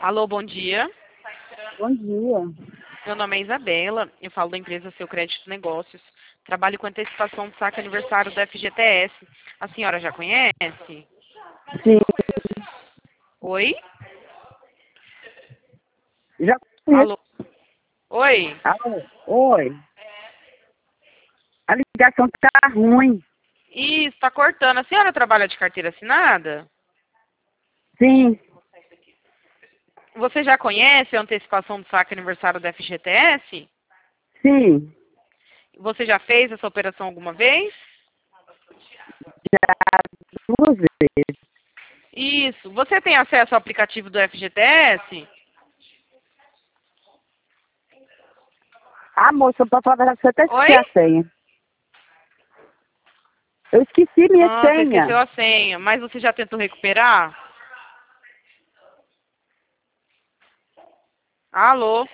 Alô, bom dia. Bom dia. Meu nome é Isabela, eu falo da empresa Seu Crédito Negócios. Trabalho com antecipação do saque aniversário do FGTS. A senhora já conhece? Sim, Oi? já conheço. Alô? Oi? Alô? Oi. A ligação tá ruim. Ih, está cortando. A senhora trabalha de carteira assinada? Sim, Você já conhece a antecipação do saque aniversário do FGTS? sim. Você já fez essa operação alguma vez? Já 2 vezes. Isso. Você tem acesso ao aplicativo do FGTS? Ah, moça, pra falar a verdade, você até Oi? esqueci a senha. Eu esqueci minha Ah, você esqueceu senha. a senha. Mas você já tentou recuperar? Alô?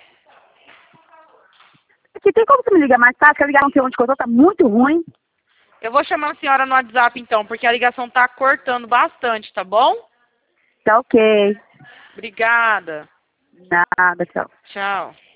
Aqui tem como você me ligar mais tarde, que a ligação que onde que eu tô tá muito ruim. Eu vou chamar a senhora no WhatsApp então, porque a ligação tá cortando bastante, tá bom? Tá ok. Obrigada. Nada, tchau. Tchau.